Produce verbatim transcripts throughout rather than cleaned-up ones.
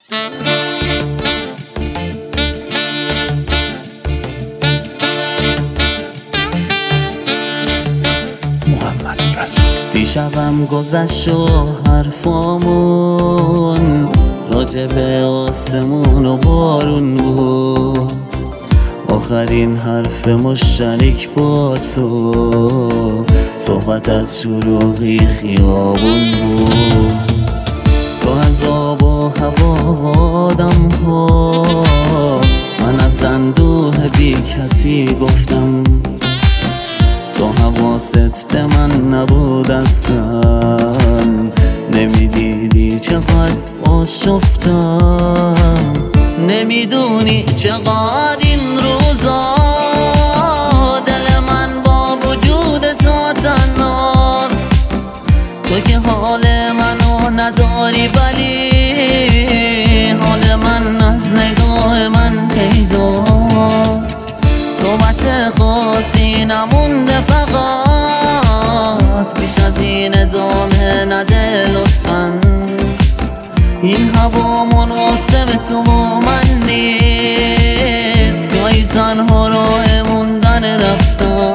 محمد رسول. دیشبم گذشت و حرفامون راجب آسمون و بارون بود. آخرین حرف مشترک با تو صحبت از شلوغی خیابون بود. تو از آب و هوا آدم ها، من از اندوه بی کسی گفتم. تو حواست به من نبود اصلا، نمیدیدی چقدر آشفتم. نمیدونی چقدر این روزا دل من با وجود تو تنهاست. تو که حال منو نداری ولی حال من از نگاه من پیداست. صحبت خاصی نمونده فقط، بیش از این ادامه نده لطفاً. این هوا مناسب تو و من نیست، گاهی تنها راه موندن رفتن.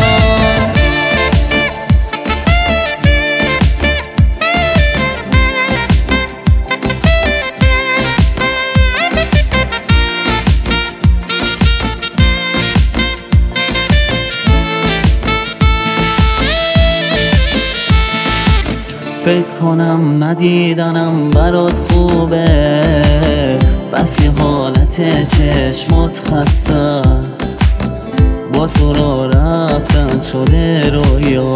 فکر کنم ندیدنم برات خوبه، بس یه حالت چشمات خسته است. با تو را رفتن شده رویا،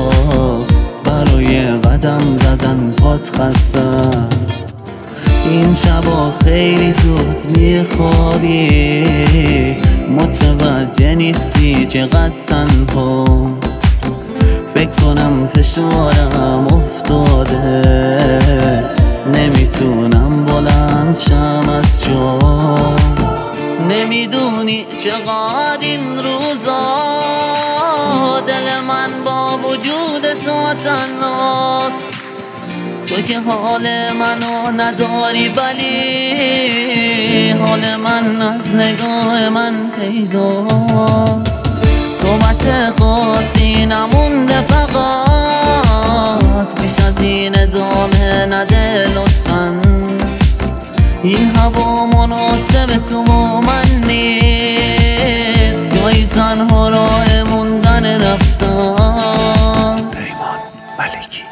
برای قدم زدن پات خسته است. این شبا خیلی زود میخوابی، متوجه نیستی چقدر تنها. فکر کنم فشارم افتاده، نمیتونم بلند شم از جا. نمیدونی چقدر این روزا دل من با وجود تو تنهاست. تو که حال منو نداری ولی حال من از نگاه من پیداست. صحبت خاصی نمونده فقط، بیش از این ادامه نده لطفاً. این هوا مناسب تو و من نیست، گاهی تنها راه موندن رفتن. پیمان ملکی.